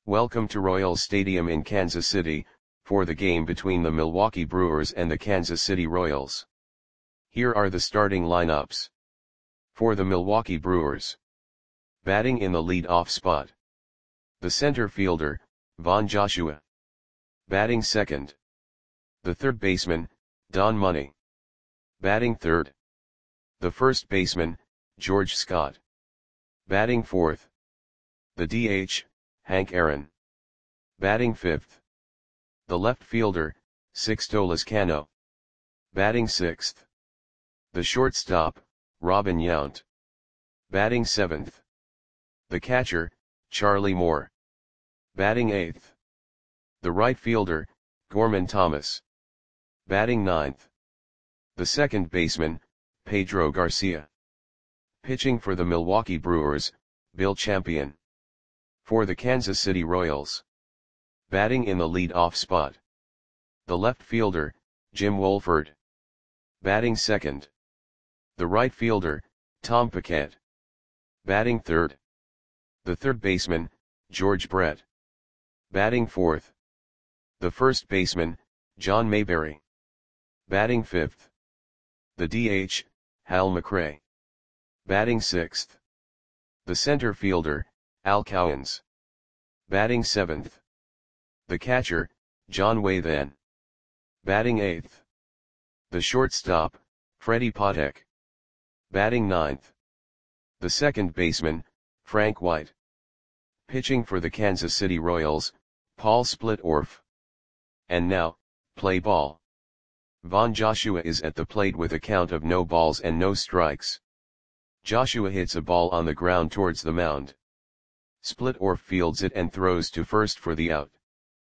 Welcome to Royals Stadium in Kansas City, for the game between the Milwaukee Brewers and the Kansas City Royals. Here are the starting lineups. For the Milwaukee Brewers. Batting in the lead-off spot. The center fielder, Von Joshua. Batting second. The third baseman, Don Money. Batting third. The first baseman, George Scott. Batting fourth. The DH, Hank Aaron. Batting fifth. The left fielder, Sixto Lezcano. Batting sixth. The shortstop, Robin Yount. Batting seventh. The catcher, Charlie Moore. Batting eighth. The right fielder, Gorman Thomas. Batting ninth. The second baseman, Pedro Garcia. Pitching for the Milwaukee Brewers, Bill Champion. For the Kansas City Royals. Batting in the lead-off spot. The left fielder, Jim Wohlford. Batting second. The right fielder, Tom Paquette. Batting third. The third baseman, George Brett. Batting fourth. The first baseman, John Mayberry. Batting fifth. The DH, Hal McRae. Batting sixth. The center fielder, Al Cowens. Batting seventh. The catcher, John Wathan. Batting eighth. The shortstop, Freddie Patek. Batting ninth. The second baseman, Frank White. Pitching for the Kansas City Royals, Paul Splitorf. And now, play ball. Von Joshua is at the plate with a count of no balls and no strikes. Joshua hits a ball on the ground towards the mound. Splitorf fields it and throws to first for the out.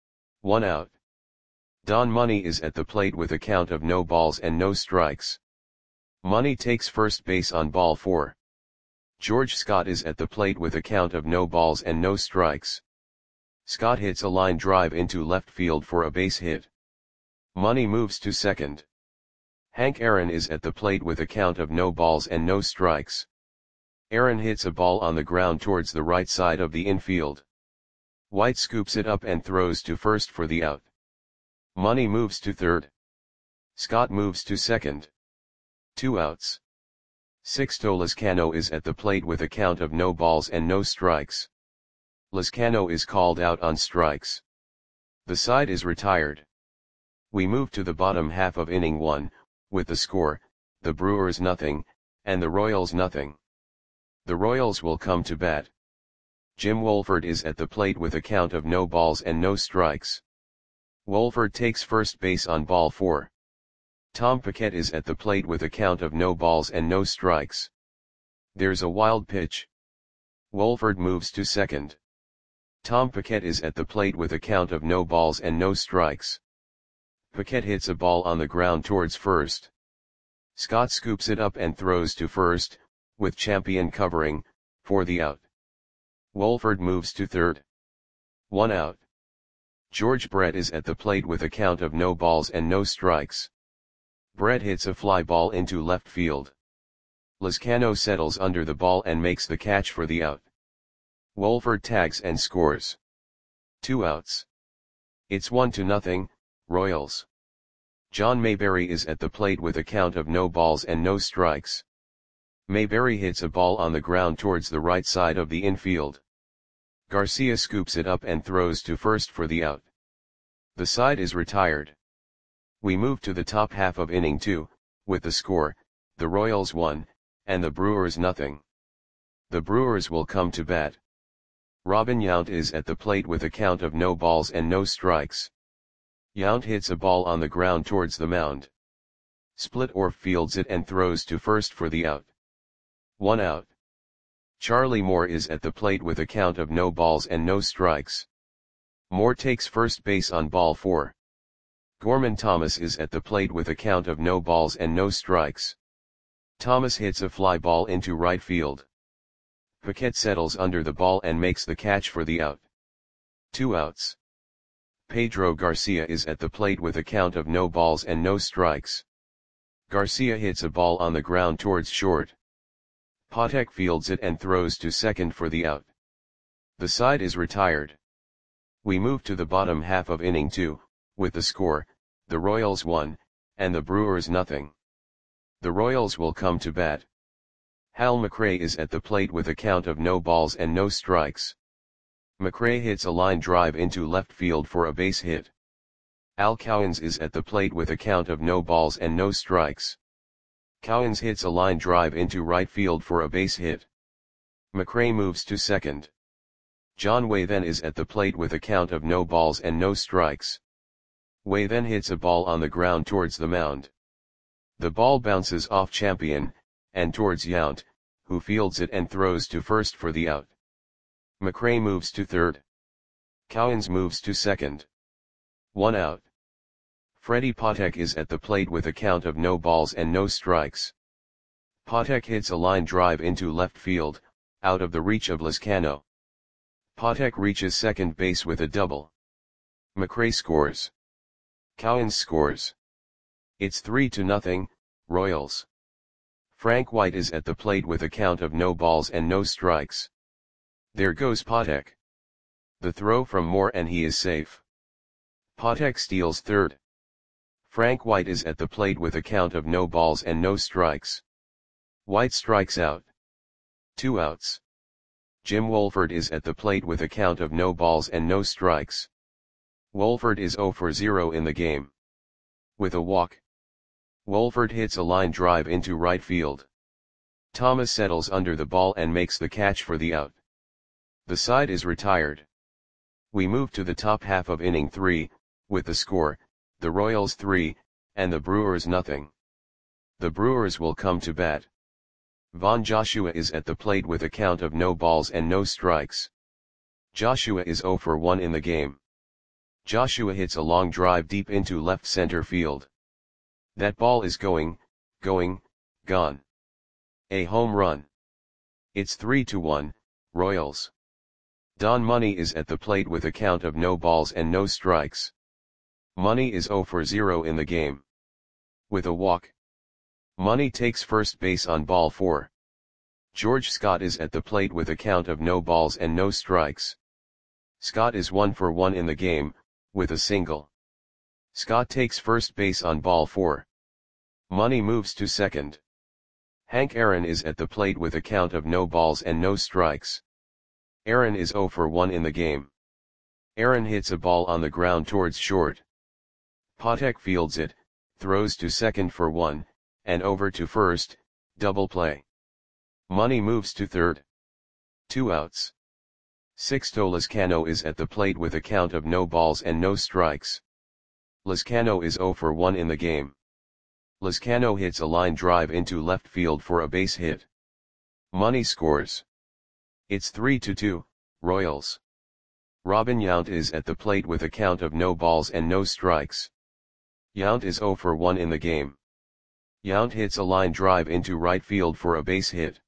1 out. Don Money is at the plate with a count of no balls and no strikes. Money takes first base on ball 4. George Scott is at the plate with a count of no balls and no strikes. Scott hits a line drive into left field for a base hit. Money moves to second. Hank Aaron is at the plate with a count of no balls and no strikes. Aaron hits a ball on the ground towards the right side of the infield. White scoops it up and throws to first for the out. Money moves to third. Scott moves to second. 2 outs. Sixto Lezcano is at the plate with a count of no balls and no strikes. Lezcano is called out on strikes. The side is retired. We move to the bottom half of inning 1, with the score, the Brewers 0, and the Royals 0. The Royals will come to bat. Jim Wohlford is at the plate with a count of no balls and no strikes. Wohlford takes first base on ball 4. Tom Paquette is at the plate with a count of no balls and no strikes. There's a wild pitch. Wohlford moves to second. Tom Paquette is at the plate with a count of no balls and no strikes. Paquette hits a ball on the ground towards first. Scott scoops it up and throws to first, with Champion covering, for the out. Wohlford moves to third. 1 out. George Brett is at the plate with a count of no balls and no strikes. Brett hits a fly ball into left field. Lezcano settles under the ball and makes the catch for the out. Wohlford tags and scores. 2 outs. It's 1-0, Royals. John Mayberry is at the plate with a count of no balls and no strikes. Mayberry hits a ball on the ground towards the right side of the infield. Garcia scoops it up and throws to first for the out. The side is retired. We move to the top half of inning 2, with the score, the Royals 1, and the Brewers 0. The Brewers will come to bat. Robin Yount is at the plate with a count of no balls and no strikes. Yount hits a ball on the ground towards the mound. Splitorf fields it and throws to first for the out. 1 out. Charlie Moore is at the plate with a count of no balls and no strikes. Moore takes first base on ball 4. Gorman Thomas is at the plate with a count of no balls and no strikes. Thomas hits a fly ball into right field. Paquette settles under the ball and makes the catch for the out. 2 outs. Pedro Garcia is at the plate with a count of no balls and no strikes. Garcia hits a ball on the ground towards short. Patek fields it and throws to second for the out. The side is retired. We move to the bottom half of inning 2, with the score, the Royals 1, and the Brewers nothing. The Royals will come to bat. Hal McRae is at the plate with a count of no balls and no strikes. McRae hits a line drive into left field for a base hit. Al Cowens is at the plate with a count of no balls and no strikes. Cowens hits a line drive into right field for a base hit. McRae moves to second. John Way then is at the plate with a count of no balls and no strikes. Way then hits a ball on the ground towards the mound. The ball bounces off Champion, and towards Yount, who fields it and throws to first for the out. McRae moves to third. Cowens moves to second. 1 out. Freddie Patek is at the plate with a count of no balls and no strikes. Patek hits a line drive into left field, out of the reach of Lezcano. Patek reaches second base with a double. McRae scores. Cowens scores. It's 3-0, Royals. Frank White is at the plate with a count of no balls and no strikes. There goes Patek. The throw from Moore and he is safe. Patek steals third. Frank White is at the plate with a count of no balls and no strikes. White strikes out. 2 outs. Jim Wolford is at the plate with a count of no balls and no strikes. Wolford is 0 for 0 in the game. With a walk. Wolford hits a line drive into right field. Thomas settles under the ball and makes the catch for the out. The side is retired. We move to the top half of inning 3, with the score, the Royals 3, and the Brewers nothing. The Brewers will come to bat. Von Joshua is at the plate with a count of no balls and no strikes. Joshua is 0 for 1 in the game. Joshua hits a long drive deep into left center field. That ball is gone. A home run. It's 3-1, Royals. Don Money is at the plate with a count of no balls and no strikes. Money is 0 for 0 in the game. With a walk. Money takes first base on ball 4. George Scott is at the plate with a count of no balls and no strikes. Scott is 1 for 1 in the game, with a single. Scott takes first base on ball 4. Money moves to second. Hank Aaron is at the plate with a count of no balls and no strikes. Aaron is 0 for 1 in the game. Aaron hits a ball on the ground towards short. Patek fields it, throws to second for 1, and over to first, double play. Money moves to third. 2 outs. Sixto Lezcano is at the plate with a count of no balls and no strikes. Lezcano is 0 for 1 in the game. Lezcano hits a line drive into left field for a base hit. Money scores. It's 3-2, Royals. Robin Yount is at the plate with a count of no balls and no strikes. Yount is 0 for 1 in the game. Yount hits a line drive into right field for a base hit.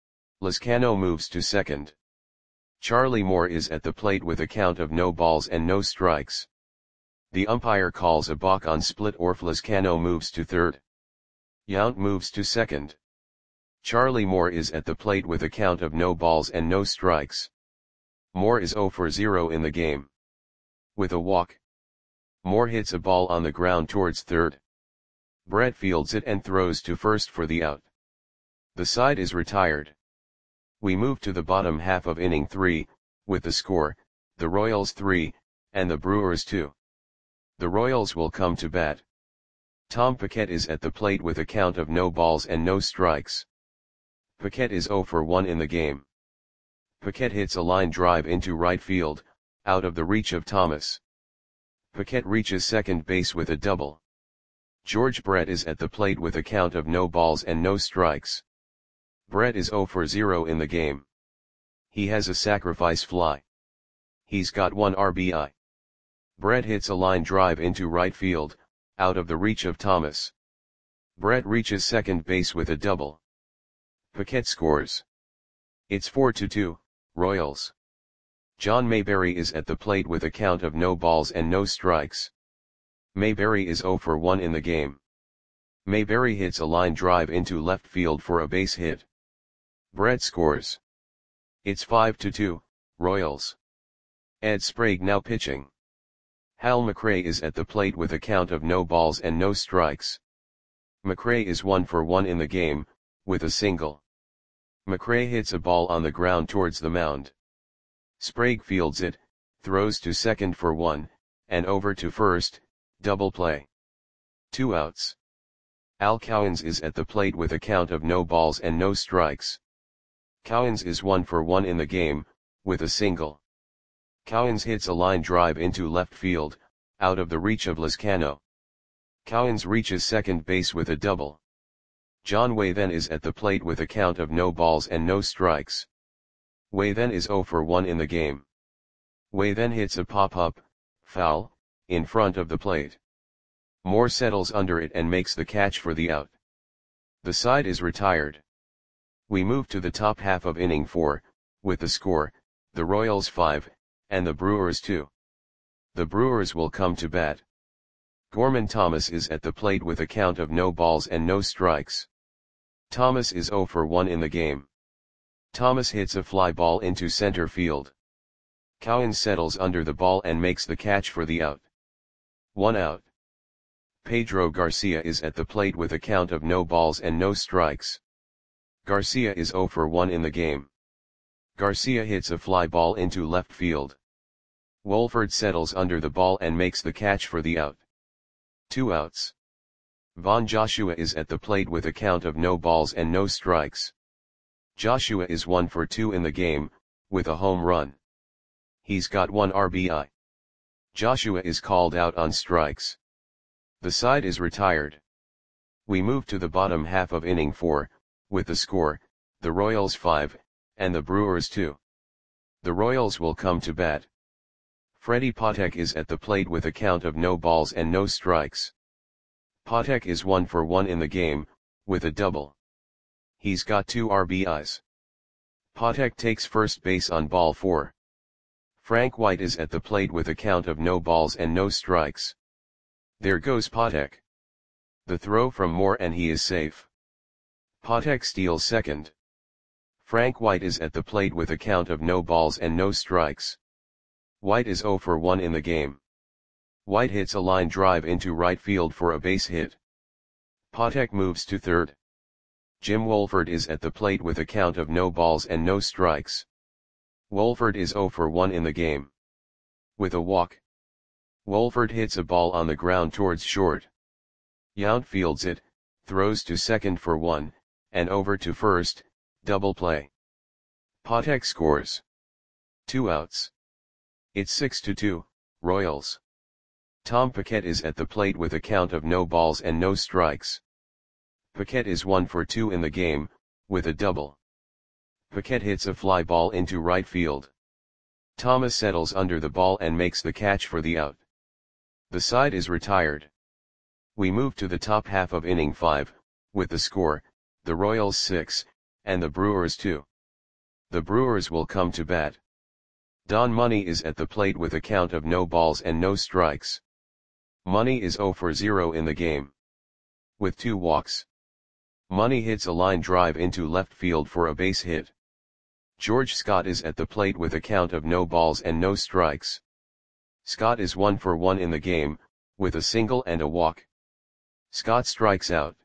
Lezcano moves to second. Charlie Moore is at the plate with a count of no balls and no strikes. The umpire calls a balk on split or Lezcano moves to third. Yount moves to second. Charlie Moore is at the plate with a count of no balls and no strikes. Moore is 0 for 0 in the game. With a walk. Moore hits a ball on the ground towards third. Brett fields it and throws to first for the out. The side is retired. We move to the bottom half of inning 3, with the score, the Royals 3, and the Brewers 2. The Royals will come to bat. Tom Paquette is at the plate with a count of no balls and no strikes. Paquette is 0 for 1 in the game. Paquette hits a line drive into right field, out of the reach of Thomas. Paquette reaches second base with a double. George Brett is at the plate with a count of no balls and no strikes. Brett is 0 for 0 in the game. He has a sacrifice fly. He's got 1 RBI. Brett hits a line drive into right field, out of the reach of Thomas. Brett reaches second base with a double. Paquette scores. It's 4-2, Royals. John Mayberry is at the plate with a count of no balls and no strikes. Mayberry is 0 for 1 in the game. Mayberry hits a line drive into left field for a base hit. Brett scores. It's 5-2, Royals. Ed Sprague now pitching. Hal McRae is at the plate with a count of no balls and no strikes. McRae is 1 for 1 in the game, with a single. McRae hits a ball on the ground towards the mound. Sprague fields it, throws to second for 1, and over to first, double play. 2 outs. Al Cowens is at the plate with a count of no balls and no strikes. Cowens is 1 for 1 in the game, with a single. Cowens hits a line drive into left field, out of the reach of Lizcano. Cowens reaches second base with a double. John Way then is at the plate with a count of no balls and no strikes. Way then is 0 for 1 in the game. Way then hits a pop-up, foul, in front of the plate. Moore settles under it and makes the catch for the out. The side is retired. We move to the top half of inning 4, with the score, the Royals 5, and the Brewers 2. The Brewers will come to bat. Gorman Thomas is at the plate with a count of no balls and no strikes. Thomas is 0 for 1 in the game. Thomas hits a fly ball into center field. Cowens settles under the ball and makes the catch for the out. 1 out. Pedro Garcia is at the plate with a count of no balls and no strikes. Garcia is 0 for 1 in the game. Garcia hits a fly ball into left field. Wolford settles under the ball and makes the catch for the out. 2 outs. Von Joshua is at the plate with a count of no balls and no strikes. Joshua is 1 for 2 in the game, with a home run. He's got 1 RBI. Joshua is called out on strikes. The side is retired. We move to the bottom half of inning 4, with the score, the Royals 5, and the Brewers 2. The Royals will come to bat. Freddie Patek is at the plate with a count of no balls and no strikes. Patek is 1 for 1 in the game, with a double. He's got 2 RBIs. Patek takes first base on ball 4. Frank White is at the plate with a count of no balls and no strikes. There goes Patek. The throw from Moore and he is safe. Patek steals second. Frank White is at the plate with a count of no balls and no strikes. White is 0 for 1 in the game. White hits a line drive into right field for a base hit. Patek moves to third. Jim Wolford is at the plate with a count of no balls and no strikes. Wolford is 0 for 1 in the game. With a walk. Wolford hits a ball on the ground towards short. Yount fields it, throws to second for 1, and over to first, double play. Patek scores. 2 outs. It's 6-2, Royals. Tom Paquette is at the plate with a count of no balls and no strikes. Paquette is 1 for 2 in the game, with a double. Paquette hits a fly ball into right field. Thomas settles under the ball and makes the catch for the out. The side is retired. We move to the top half of inning 5, with the score, the Royals 6, and the Brewers 2. The Brewers will come to bat. Don Money is at the plate with a count of no balls and no strikes. Money is 0 for 0 in the game. With 2 walks. Money hits a line drive into left field for a base hit. George Scott is at the plate with a count of no balls and no strikes. Scott is 1 for 1 in the game, with a single and a walk. Scott strikes out.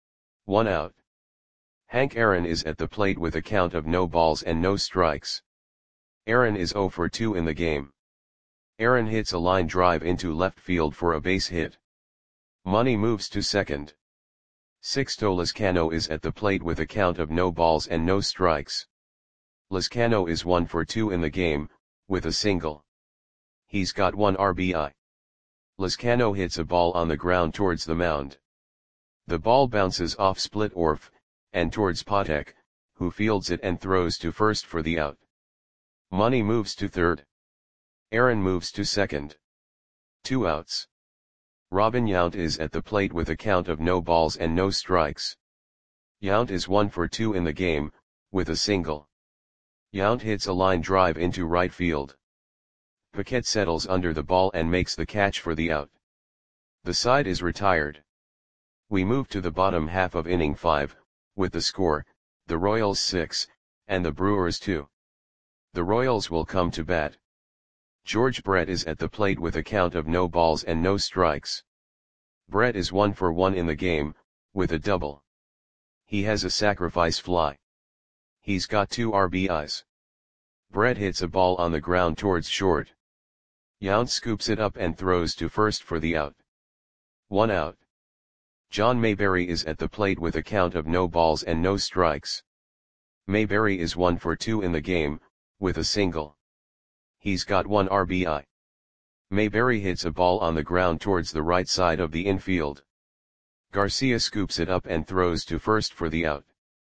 1 out. Hank Aaron is at the plate with a count of no balls and no strikes. Aaron is 0 for 2 in the game. Aaron hits a line drive into left field for a base hit. Money moves to second. Sixto Lizcano is at the plate with a count of no balls and no strikes. Lizcano is 1 for 2 in the game, with a single. He's got 1 RBI. Lizcano hits a ball on the ground towards the mound. The ball bounces off Split Orf, and towards Patek, who fields it and throws to first for the out. Money moves to third. Aaron moves to second. 2 outs. Robin Yount is at the plate with a count of no balls and no strikes. Yount is 1 for 2 in the game, with a single. Yount hits a line drive into right field. Paquette settles under the ball and makes the catch for the out. The side is retired. We move to the bottom half of inning 5, with the score, the Royals 6, and the Brewers 2. The Royals will come to bat. George Brett is at the plate with a count of no balls and no strikes. Brett is 1 for 1 in the game, with a double. He has a sacrifice fly. He's got 2 RBIs. Brett hits a ball on the ground towards short. Yount scoops it up and throws to first for the out. 1 out. John Mayberry is at the plate with a count of no balls and no strikes. Mayberry is 1 for 2 in the game, with a single. He's got 1 RBI. Mayberry hits a ball on the ground towards the right side of the infield. Garcia scoops it up and throws to first for the out.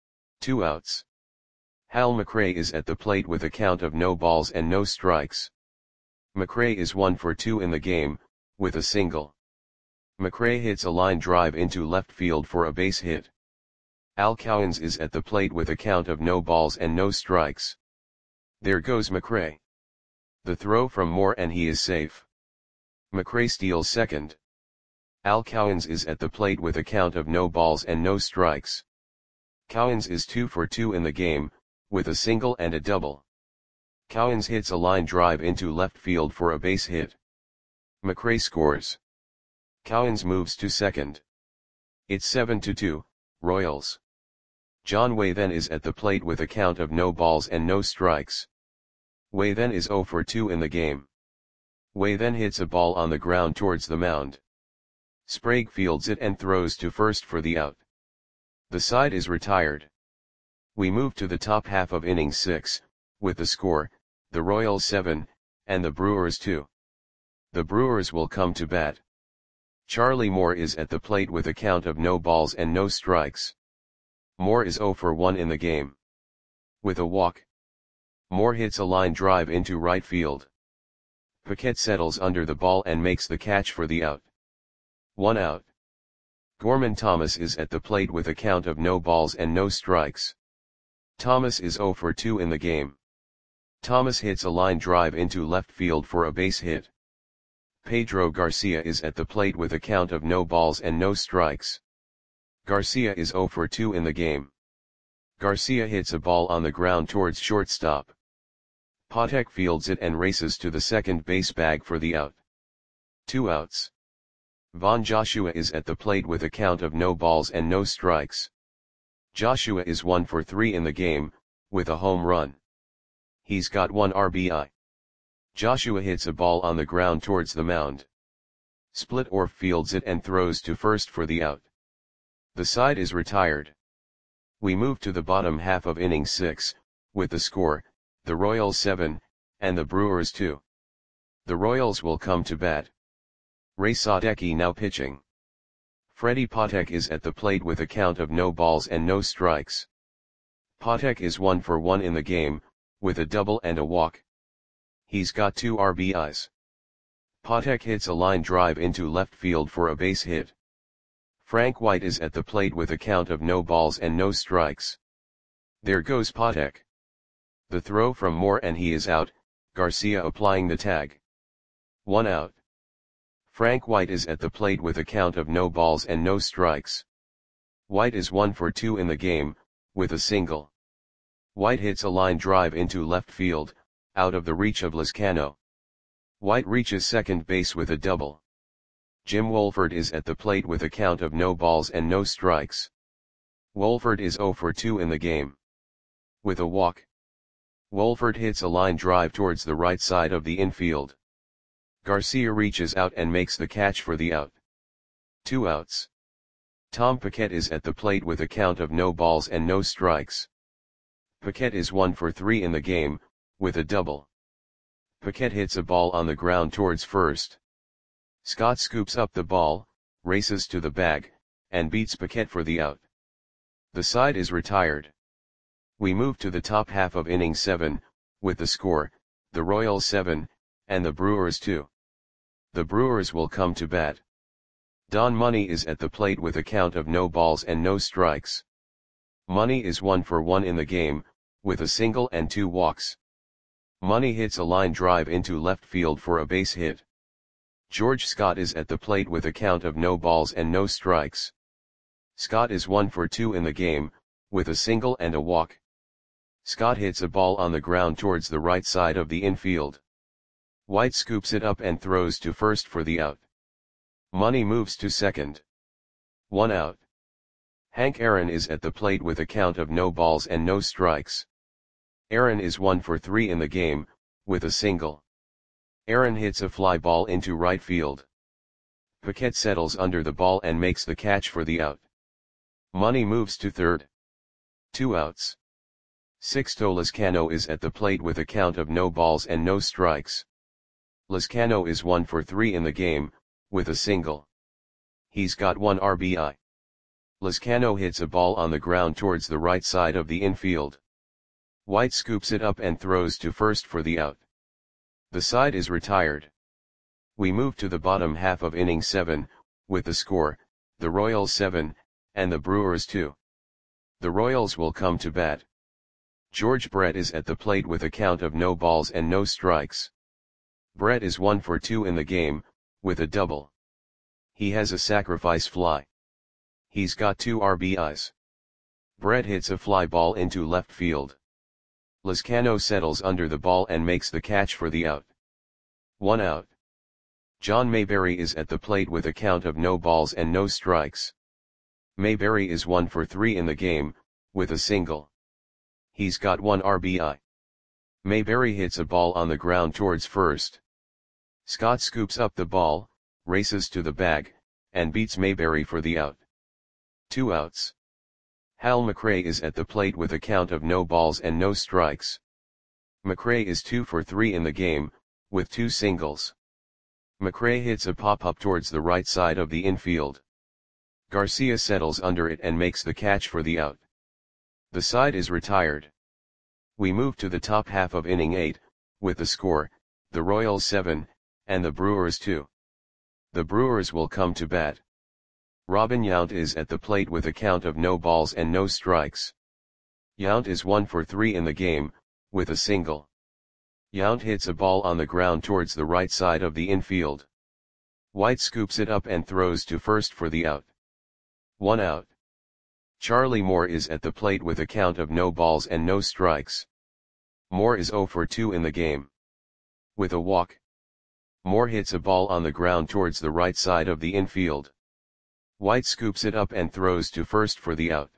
2 outs. Hal McRae is at the plate with a count of no balls and no strikes. McRae is 1 for 2 in the game, with a single. McRae hits a line drive into left field for a base hit. Al Cowens is at the plate with a count of no balls and no strikes. There goes McRae. The throw from Moore and he is safe. McRae steals second. Al Cowens is at the plate with a count of no balls and no strikes. Cowens is 2 for 2 in the game, with a single and a double. Cowens hits a line drive into left field for a base hit. McRae scores. Cowens moves to second. It's 7-2, Royals. John Way then is at the plate with a count of no balls and no strikes. Way then is 0 for 2 in the game. Way then hits a ball on the ground towards the mound. Sprague fields it and throws to first for the out. The side is retired. We move to the top half of inning 6, with the score, the Royals 7, and the Brewers 2. The Brewers will come to bat. Charlie Moore is at the plate with a count of no balls and no strikes. Moore is 0 for 1 in the game. With a walk. Moore hits a line drive into right field. Paquette settles under the ball and makes the catch for the out. 1 out. Gorman Thomas is at the plate with a count of no balls and no strikes. Thomas is 0 for 2 in the game. Thomas hits a line drive into left field for a base hit. Pedro Garcia is at the plate with a count of no balls and no strikes. Garcia is 0 for 2 in the game. Garcia hits a ball on the ground towards shortstop. Patek fields it and races to the second base bag for the out. 2 outs. Von Joshua is at the plate with a count of no balls and no strikes. Joshua is 1 for 3 in the game, with a home run. He's got 1 RBI. Joshua hits a ball on the ground towards the mound. Split or fields it and throws to first for the out. The side is retired. We move to the bottom half of inning 6, with the score, the Royals 7, and the Brewers 2. The Royals will come to bat. Ray Sadecki now pitching. Freddie Patek is at the plate with a count of no balls and no strikes. Patek is 1 for 1 in the game, with a double and a walk. He's got 2 RBIs. Patek hits a line drive into left field for a base hit. Frank White is at the plate with a count of no balls and no strikes. There goes Patek. The throw from Moore and he is out, Garcia applying the tag. 1 out. Frank White is at the plate with a count of no balls and no strikes. White is 1 for 2 in the game, with a single. White hits a line drive into left field, out of the reach of Lezcano. White reaches second base with a double. Jim Wolford is at the plate with a count of no balls and no strikes. Wolford is 0 for 2 in the game. With a walk. Wolford hits a line drive towards the right side of the infield. Garcia reaches out and makes the catch for the out. 2 outs. Tom Paquette is at the plate with a count of no balls and no strikes. Paquette is 1 for 3 in the game, with a double. Paquette hits a ball on the ground towards first. Scott scoops up the ball, races to the bag, and beats Paquette for the out. The side is retired. We move to the top half of inning 7, with the score, the Royals 7, and the Brewers 2. The Brewers will come to bat. Don Money is at the plate with a count of no balls and no strikes. Money is 1 for 1 in the game, with a single and 2 walks. Money hits a line drive into left field for a base hit. George Scott is at the plate with a count of no balls and no strikes. Scott is 1 for 2 in the game, with a single and a walk. Scott hits a ball on the ground towards the right side of the infield. White scoops it up and throws to first for the out. Money moves to second. 1 out. Hank Aaron is at the plate with a count of no balls and no strikes. Aaron is 1 for 3 in the game, with a single. Aaron hits a fly ball into right field. Paquette settles under the ball and makes the catch for the out. Money moves to third. 2 outs. Sixto Lezcano is at the plate with a count of no balls and no strikes. Lezcano is 1 for 3 in the game, with a single. He's got 1 RBI. Lezcano hits a ball on the ground towards the right side of the infield. White scoops it up and throws to first for the out. The side is retired. We move to the bottom half of inning 7, with the score, the Royals 7, and the Brewers 2. The Royals will come to bat. George Brett is at the plate with a count of no balls and no strikes. Brett is 1 for 2 in the game, with a double. He has a sacrifice fly. He's got 2 RBIs. Brett hits a fly ball into left field. Lezcano settles under the ball and makes the catch for the out. 1 out. John Mayberry is at the plate with a count of no balls and no strikes. Mayberry is 1 for 3 in the game, with a single. He's got 1 RBI. Mayberry hits a ball on the ground towards first. Scott scoops up the ball, races to the bag, and beats Mayberry for the out. 2 outs. Hal McRae is at the plate with a count of no balls and no strikes. McRae is 2 for 3 in the game, with 2 singles. McRae hits a pop-up towards the right side of the infield. Garcia settles under it and makes the catch for the out. The side is retired. We move to the top half of inning 8, with the score, the Royals 7, and the Brewers 2. The Brewers will come to bat. Robin Yount is at the plate with a count of no balls and no strikes. Yount is 1 for 3 in the game, with a single. Yount hits a ball on the ground towards the right side of the infield. White scoops it up and throws to first for the out. 1 out. Charlie Moore is at the plate with a count of no balls and no strikes. Moore is 0 for 2 in the game. With a walk. Moore hits a ball on the ground towards the right side of the infield. White scoops it up and throws to first for the out.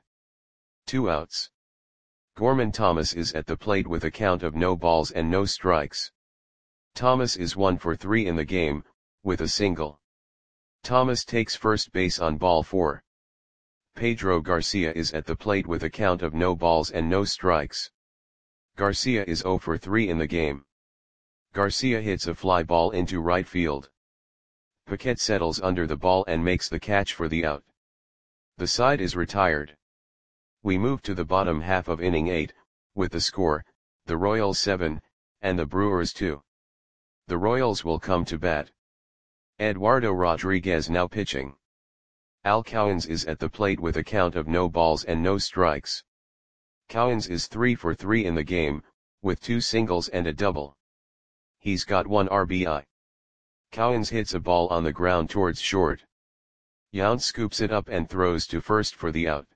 2 outs. Gorman Thomas is at the plate with a count of no balls and no strikes. Thomas is 1 for 3 in the game, with a single. Thomas takes first base on ball 4. Pedro Garcia is at the plate with a count of no balls and no strikes. Garcia is 0 for 3 in the game. Garcia hits a fly ball into right field. Paquette settles under the ball and makes the catch for the out. The side is retired. We move to the bottom half of inning 8, with the score, the Royals 7, and the Brewers 2. The Royals will come to bat. Eduardo Rodriguez now pitching. Al Cowens is at the plate with a count of no balls and no strikes. Cowens is 3 for 3 in the game, with 2 singles and a double. He's got 1 RBI. Cowens hits a ball on the ground towards short. Yount scoops it up and throws to first for the out.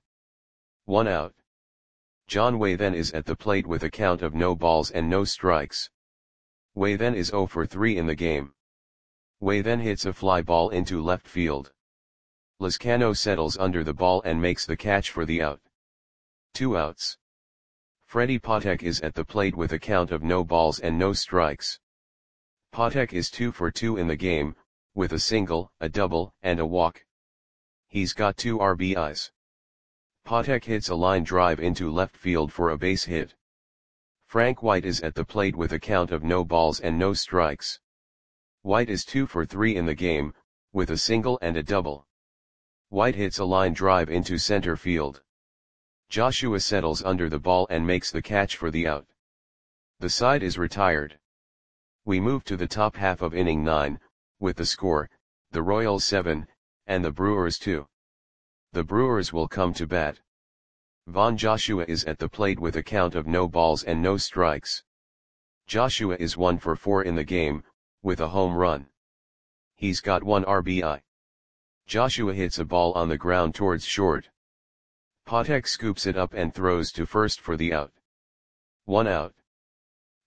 1 out. John Waythen is at the plate with a count of no balls and no strikes. Waythen is 0 for 3 in the game. Waythen hits a fly ball into left field. Lezcano settles under the ball and makes the catch for the out. 2 outs. Freddie Patek is at the plate with a count of no balls and no strikes. Patek is 2 for 2 in the game, with a single, a double, and a walk. He's got 2 RBIs. Patek hits a line drive into left field for a base hit. Frank White is at the plate with a count of no balls and no strikes. White is 2 for 3 in the game, with a single and a double. White hits a line drive into center field. Joshua settles under the ball and makes the catch for the out. The side is retired. We move to the top half of inning 9, with the score, the Royals 7, and the Brewers 2. The Brewers will come to bat. Von Joshua is at the plate with a count of no balls and no strikes. Joshua is 1 for 4 in the game, with a home run. He's got 1 RBI. Joshua hits a ball on the ground towards short. Patek scoops it up and throws to first for the out. 1 out.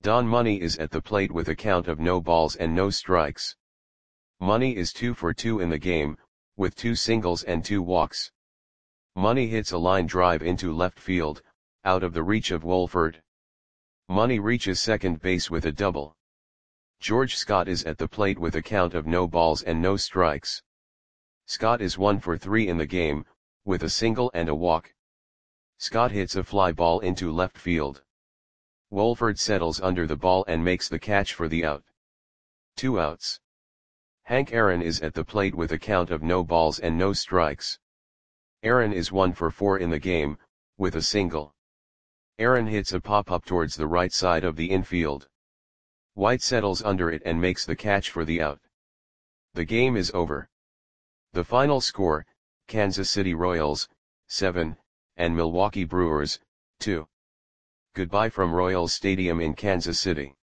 Don Money is at the plate with a count of no balls and no strikes. Money is 2 for 2 in the game, with 2 singles and 2 walks. Money hits a line drive into left field, out of the reach of Wolford. Money reaches second base with a double. George Scott is at the plate with a count of no balls and no strikes. Scott is 1 for 3 in the game, with a single and a walk. Scott hits a fly ball into left field. Wolford settles under the ball and makes the catch for the out. 2 outs. Hank Aaron is at the plate with a count of no balls and no strikes. Aaron is 1 for 4 in the game, with a single. Aaron hits a pop-up towards the right side of the infield. White settles under it and makes the catch for the out. The game is over. The final score, Kansas City Royals, 7, and Milwaukee Brewers, 2. Goodbye from Royals Stadium in Kansas City.